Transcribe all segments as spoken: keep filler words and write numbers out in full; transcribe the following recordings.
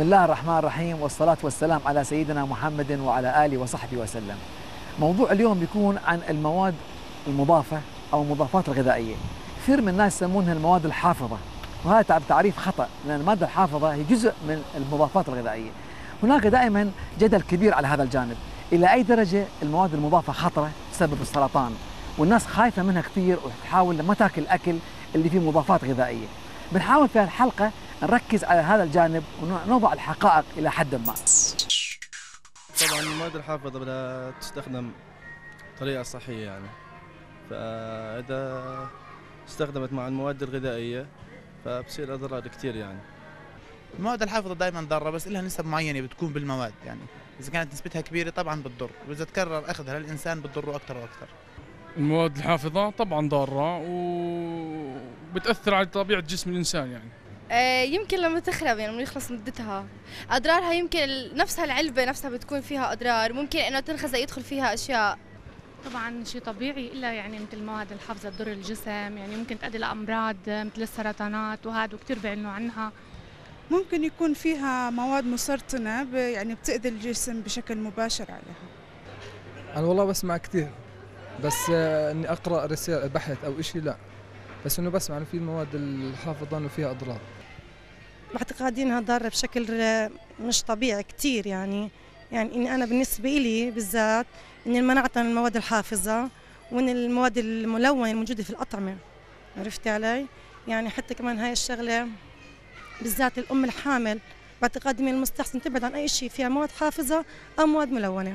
الله الرحمن الرحيم، والصلاة والسلام على سيدنا محمد وعلى آله وصحبه وسلم. موضوع اليوم بيكون عن المواد المضافة أو المضافات الغذائية. كثير من الناس يسمونها المواد الحافظة، وهذا تعريف خطأ، لأن المادة الحافظة هي جزء من المضافات الغذائية. هناك دائما جدل كبير على هذا الجانب، إلى أي درجة المواد المضافة خطرة تسبب السرطان، والناس خايفة منها كثير وتحاول ما تاكل الأكل اللي فيه مضافات غذائية. بنحاول في الحلقة نركز على هذا الجانب ونوضع الحقائق إلى حد ما. طبعا المواد الحافظة بدها تستخدم بطريقة صحية يعني، فإذا استخدمت مع المواد الغذائية فبصير أضرار كثير يعني. المواد الحافظة دائما ضارة، بس لها نسب معينة بتكون بالمواد، يعني إذا كانت نسبتها كبيرة طبعا بتضر، وإذا تكرر أخذها للإنسان بتضره أكثر وأكثر. المواد الحافظة طبعا ضارة وبتأثر على طبيعة جسم الإنسان يعني. آه يمكن لما تخرب، يعني لما يخلص مدتها. أضرارها يمكن نفسها العلبة نفسها بتكون فيها أضرار، ممكن إنه تنخزق يدخل فيها أشياء. طبعا شيء طبيعي، إلا يعني مثل المواد الحافظة تضر الجسم، يعني ممكن تؤدي لأمراض مثل السرطانات، وهذا كثير بيعلنوا عنها. ممكن يكون فيها مواد مسرطنة يعني بتأذي الجسم بشكل مباشر عليها. أنا والله بسمع كثير، بس إني أقرأ رسالة بحث أو إشي لا، بس إنه بسمع إنه في المواد الحافظة إنه فيها أضرار. باعتقادي إنها ضارة بشكل مش طبيعي كثير، يعني يعني إني أنا بالنسبة إلي بالذات إني منعت عن المواد الحافظة وإن المواد الملونة الموجودة في الأطعمة، عرفتي علي؟ يعني حتى كمان هاي الشغلة بالذات الأم الحامل باعتقادي من المستحسن تبعد عن أي شيء فيها مواد حافظة أو مواد ملونة.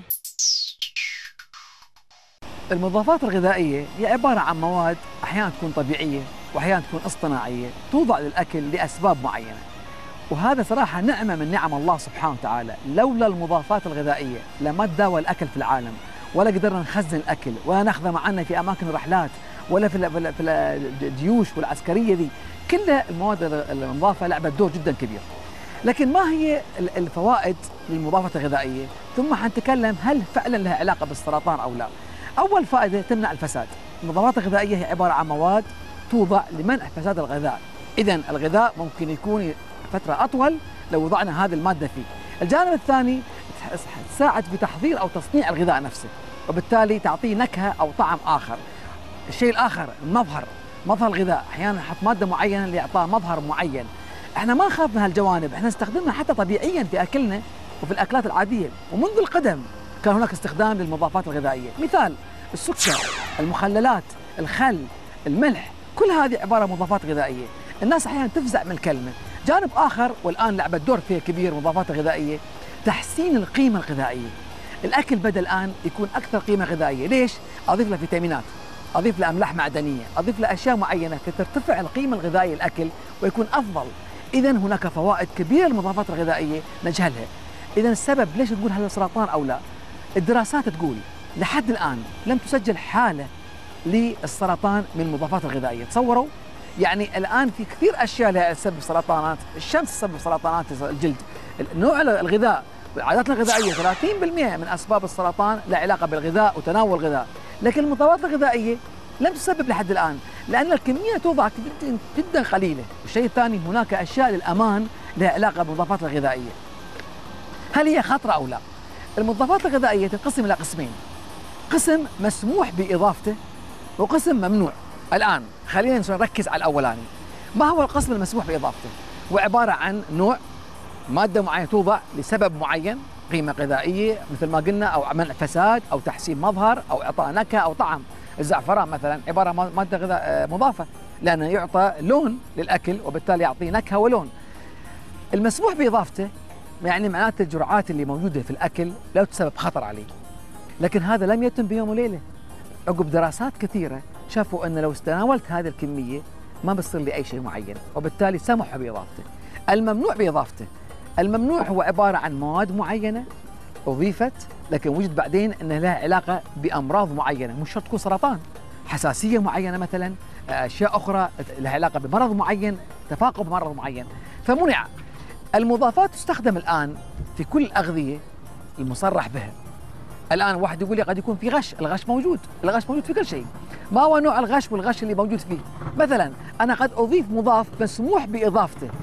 المضافات الغذائية هي عبارة عن مواد أحيانا تكون طبيعية وأحيانا تكون اصطناعية، توضع للأكل لأسباب معينة، وهذا صراحة نعمة من نعم الله سبحانه وتعالى. لولا المضافات الغذائية لما تداول الأكل في العالم، ولا قدرنا نخزن الأكل، ولا ناخذه معنا في أماكن الرحلات، ولا في في الجيوش والعسكرية دي. كل المواد المضافة لعبت دور جدا كبير. لكن ما هي الفوائد للمضافات الغذائية؟ ثم حنتكلم هل فعلا لها علاقة بالسرطان أو لا. أول فائدة تمنع الفساد. المضافات الغذائية هي عبارة عن مواد توضع لمنع فساد الغذاء، إذن الغذاء ممكن يكون فترة أطول لو وضعنا هذه المادة فيه. الجانب الثاني تساعد في تحضير أو تصنيع الغذاء نفسه، وبالتالي تعطيه نكهة أو طعم آخر. الشيء الآخر المظهر، مظهر الغذاء، أحيانا نحط مادة معينة لإعطاء مظهر معين. احنا ما نخاف من هالجوانب، احنا نستخدمها حتى طبيعيا في أكلنا وفي الأكلات العادية، ومنذ القدم كان هناك استخدام للمضافات الغذائية. مثال السكر، المخللات، الخل، الملح، كل هذه عبارة عن مضافات غذائية. الناس أحيانا تفزع من الكلمة. جانب آخر والآن لعبت دور فيه كبير مضافات غذائية، تحسين القيمة الغذائية. الأكل بدأ الآن يكون أكثر قيمة غذائية. ليش؟ أضيف له فيتامينات، أضيف له أملاح معدنية، أضيف له أشياء معينة فترتفع القيمة الغذائية الأكل ويكون أفضل. إذا هناك فوائد كبيرة للمضافات الغذائية نجهلها. إذا السبب ليش تقول هذا سرطان أو لا؟ الدراسات تقول لحد الآن لم تسجل حالة للسرطان من المضافات الغذائية. تصوروا؟ يعني الآن في كثير أشياء لها تسبب سرطانات، الشمس تسبب سرطانات الجلد، نوع الغذاء والعادات الغذائية ثلاثين بالمئة من أسباب السرطان لها علاقة بالغذاء وتناول الغذاء، لكن المضافات الغذائية لم تسبب لحد الآن لأن الكمية توضع جدا جدا قليلة. والشيء الثاني هناك أشياء للأمان لها علاقة بالمضافات الغذائية. هل هي خطرة أو لا؟ المضافات الغذائية تنقسم إلى قسمين، قسم مسموح بإضافته وقسم ممنوع. الآن خلينا نركز على الأولاني. ما هو القسم المسموح بإضافته؟ هو عبارة عن نوع مادة معينة توضع لسبب معين، قيمة غذائية مثل ما قلنا، أو منع فساد أو تحسين مظهر أو إعطاء نكهة أو طعم. الزعفران مثلا عبارة عن مادة غذاء مضافة لأنه يعطى لون للأكل وبالتالي يعطي نكهة ولون. المسموح بإضافته يعني معناته الجرعات اللي موجودة في الأكل لا تسبب خطر عليه، لكن هذا لم يتم بيوم وليلة. عقب دراسات كثيرة شافوا أن لو تناولت هذه الكمية ما بصير لي أي شيء معين، وبالتالي سمحوا بإضافته. الممنوع بإضافته، الممنوع هو عبارة عن مواد معينة أضيفت لكن وجد بعدين أن لها علاقة بأمراض معينة، مش شرط تكون سرطان، حساسية معينة مثلا، أشياء أخرى لها علاقة بمرض معين، تفاقم مرض معين، فمنع. المضافات تستخدم الآن في كل الأغذية المصرح بها. الآن واحد يقول لي قد يكون في غش، الغش موجود، الغش موجود في كل شيء. ما هو نوع الغش والغش اللي موجود فيه؟ مثلا أنا قد أضيف مضاف مسموح بإضافته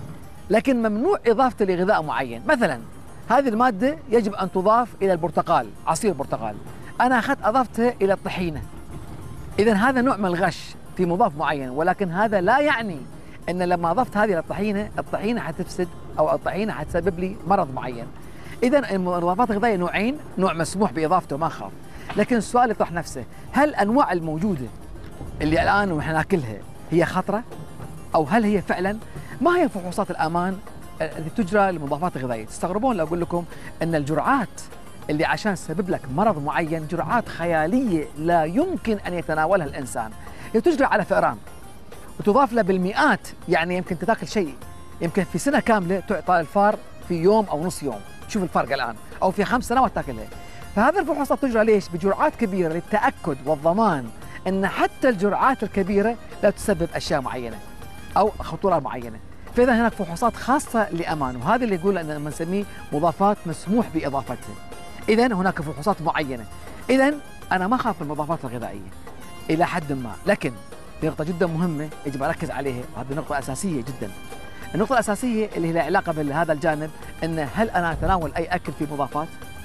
لكن ممنوع اضافته لغذاء معين. مثلا هذه الماده يجب ان تضاف الى البرتقال، عصير برتقال، انا اخذت اضفتها الى الطحينه، اذا هذا نوع من الغش في مضاف معين، ولكن هذا لا يعني ان لما اضفت هذه الى الطحينه، الطحينه حتفسد او الطحينه حتسبب لي مرض معين. اذا المضافات الغذائيه نوعين، نوع مسموح باضافته ما خاف، لكن السؤال يطرح نفسه، هل الانواع الموجوده اللي الان ونحن ناكلها هي خطره؟ او هل هي فعلا؟ ما هي فحوصات الامان التي تجرى للمضافات الغذائيه؟ تستغربون لو اقول لكم ان الجرعات اللي عشان تسبب لك مرض معين جرعات خياليه لا يمكن ان يتناولها الانسان، هي تجرى على فئران وتضاف له بالمئات، يعني يمكن تاكل شيء يمكن في سنه كامله تعطى الفار في يوم او نص يوم، شوف الفرق الان، او في خمس سنوات تاكلها. فهذه الفحوصات تجرى ليش؟ بجرعات كبيره للتاكد والضمان ان حتى الجرعات الكبيره لا تسبب اشياء معينه او خطوره معينه. فاذا هناك فحوصات خاصه لامان، وهذا اللي يقول ان نسميه مضافات مسموح باضافتها. اذا هناك فحوصات معينه. اذا انا ما اخاف من المضافات الغذائيه الى حد ما، لكن في نقطه جدا مهمه يجب ان اركز عليها، وهذه نقطه اساسيه جدا. النقطه الاساسيه اللي لها علاقه بهذا الجانب، ان هل انا اتناول اي اكل فيه مضافات؟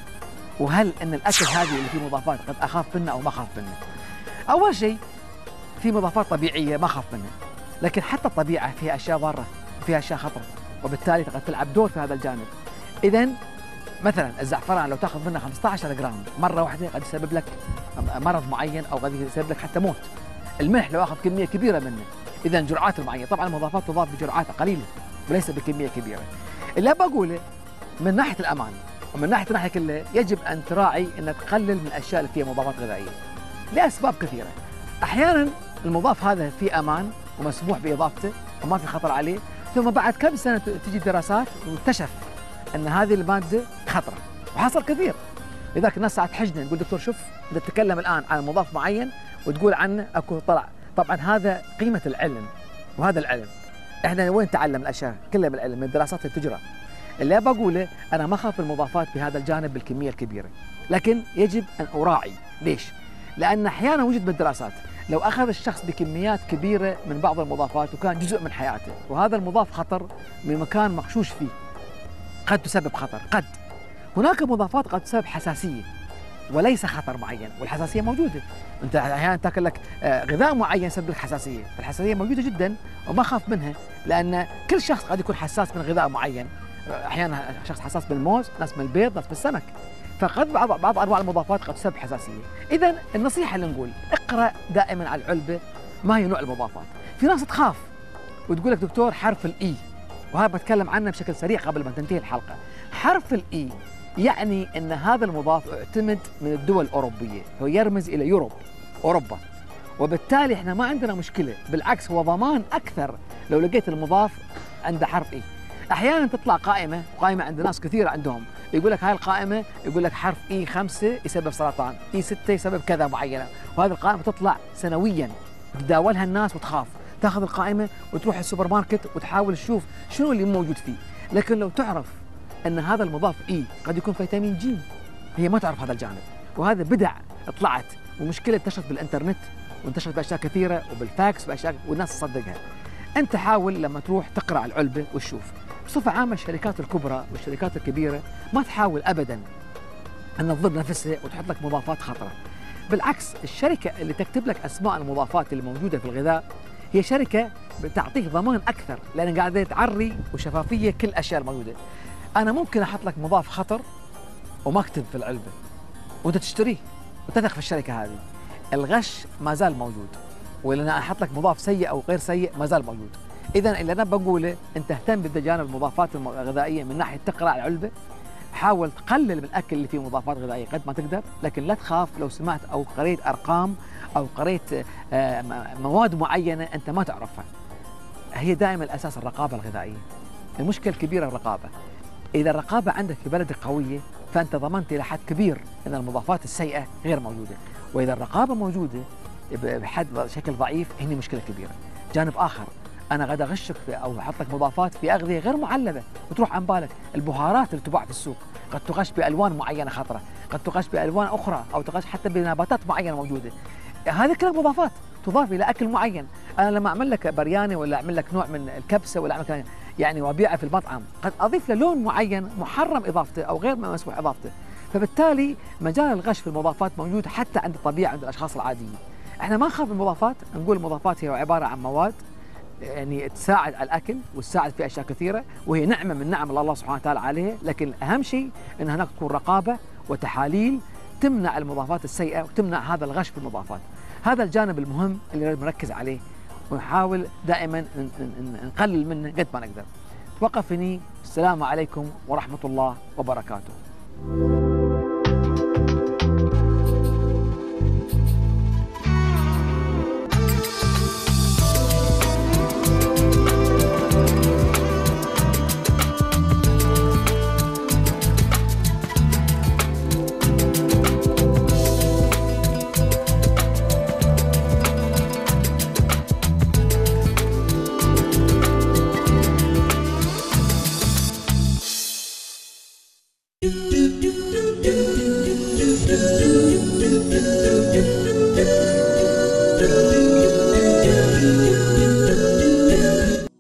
وهل ان الاكل هذه اللي فيه مضافات قد اخاف منه او ما اخاف منه؟ اول شيء في مضافات طبيعيه ما اخاف منها، لكن حتى الطبيعه فيها اشياء ضاره وفيها اشياء خطره، وبالتالي قد تلعب دور في هذا الجانب. اذا مثلا الزعفران لو تاخذ منه خمسة عشر جرام مره واحده قد يسبب لك مرض معين او قد يسبب لك حتى موت. الملح لو اخذ كميه كبيره منه، اذا جرعات معينه، طبعا المضافات تضاف بجرعات قليله وليس بكميه كبيره. اللي بقوله من ناحيه الامان ومن ناحيه الناحيه كلها يجب ان تراعي ان تقلل من الاشياء اللي فيها مضافات غذائيه لاسباب كثيره. احيانا المضاف هذا فيه امان ومسموح باضافته وما في خطر عليه، ثم بعد كم سنه تجي دراسات واكتشف ان هذه الماده خطره، وحصل كثير. لذلك الناس ساعات تحجنا نقول دكتور شوف انت تتكلم الان عن مضاف معين وتقول عنه اكو طلع. طبعا هذا قيمه العلم، وهذا العلم احنا وين نتعلم الاشياء؟ كلها بالعلم، من الدراسات اللي تجرى. اللي بقوله انا ما اخاف المضافات بهذا الجانب بالكميه الكبيره، لكن يجب ان اراعي. ليش؟ لان احيانا وجد بالدراسات لو اخذ الشخص بكميات كبيره من بعض المضافات وكان جزء من حياته، وهذا المضاف خطر من مكان مغشوش فيه، قد تسبب خطر. قد هناك مضافات قد تسبب حساسيه وليس خطر معين، والحساسيه موجوده. انت احيانا تاكل لك غذاء معين يسبب لك حساسيه، الحساسيه موجوده جدا وما خاف منها، لان كل شخص قد يكون حساس من غذاء معين. احيانا شخص حساس بالموز، ناس من البيض، ناس بالسمك، فقد بعض بعض انواع المضافات قد تسبب حساسيه. اذا النصيحه اللي نقول اقرا دائما على العلبه ما هي نوع المضافات. في ناس تخاف وتقول لك دكتور حرف الاي، وهذا بتكلم عنه بشكل سريع قبل ما تنتهي الحلقه. حرف الاي يعني ان هذا المضاف اعتمد من الدول الاوروبيه، هو يرمز الى يوروب، اوروبا، وبالتالي احنا ما عندنا مشكله، بالعكس هو ضمان اكثر لو لقيت المضاف عنده حرف اي. احيانا تطلع قائمه، قائمه عند ناس كثير عندهم، يقول لك هاي القائمه يقول لك حرف اي خمسة يسبب سرطان، اي ستة يسبب كذا معينه، وهذه القائمه تطلع سنويا تداولها الناس وتخاف، تاخذ القائمه وتروح السوبر ماركت وتحاول تشوف شنو اللي موجود فيه. لكن لو تعرف ان هذا المضاف اي قد يكون فيتامين جي، هي ما تعرف هذا الجانب، وهذا بدع طلعت ومشكله انتشرت بالانترنت وانتشرت باشياء كثيره وبالفاكس باشياء والناس تصدقها. انت حاول لما تروح تقرا على العلبه وتشوف. بصفه عامه الشركات الكبرى والشركات الكبيره ما تحاول ابدا ان تضر نفسها وتحط لك مضافات خطره. بالعكس الشركه اللي تكتب لك اسماء المضافات اللي موجوده في الغذاء هي شركه بتعطيك ضمان اكثر، لان قاعده تعري وشفافيه كل الاشياء الموجوده. انا ممكن احط لك مضاف خطر وما اكتب في العلبه وانت تشتريه وتثق في الشركه هذه. الغش ما زال موجود، ولا انا احط لك مضاف سيء او غير سيء ما زال موجود. اذا اللي انا بقوله انت اهتم بجانب المضافات الغذائيه من ناحيه تقرا على العلبه، حاول تقلل من الاكل اللي فيه مضافات غذائيه قد ما تقدر، لكن لا تخاف لو سمعت او قريت ارقام او قريت مواد معينه انت ما تعرفها. هي دائما الاساس الرقابه الغذائيه. المشكله الكبيره الرقابه. اذا الرقابه عندك في بلدك قويه فانت ضمنت الى حد كبير ان المضافات السيئه غير موجوده، واذا الرقابه موجوده بحد شكل ضعيف هني مشكله كبيره. جانب اخر، انا غدا اغشك او احط لك مضافات في اغذيه غير معلبه وتروح عن بالك. البهارات اللي تباع في السوق قد تغش بالوان معينه خطره، قد تغش بالوان اخرى، او تغش حتى بنباتات معينه موجوده. هذه كلها مضافات تضاف الى اكل معين. انا لما اعمل لك برياني ولا اعمل لك نوع من الكبسه ولا اعمل لك يعني وابيعه في المطعم قد اضيف له لون معين محرم اضافته او غير مسموح اضافته، فبالتالي مجال الغش في المضافات موجود حتى عند الطبيعه عند الاشخاص العاديين. احنا ما نخاف من المضافات، نقول المضافات هي عباره عن مواد يعني تساعد على الاكل وتساعد في اشياء كثيره، وهي نعمه من نعم الله سبحانه وتعالى عليها، لكن اهم شيء ان هناك تكون رقابه وتحاليل تمنع المضافات السيئه وتمنع هذا الغش في المضافات. هذا الجانب المهم اللي لازم نركز عليه ونحاول دائما نقلل منه قد ما نقدر. توقف هني، السلام عليكم ورحمه الله وبركاته.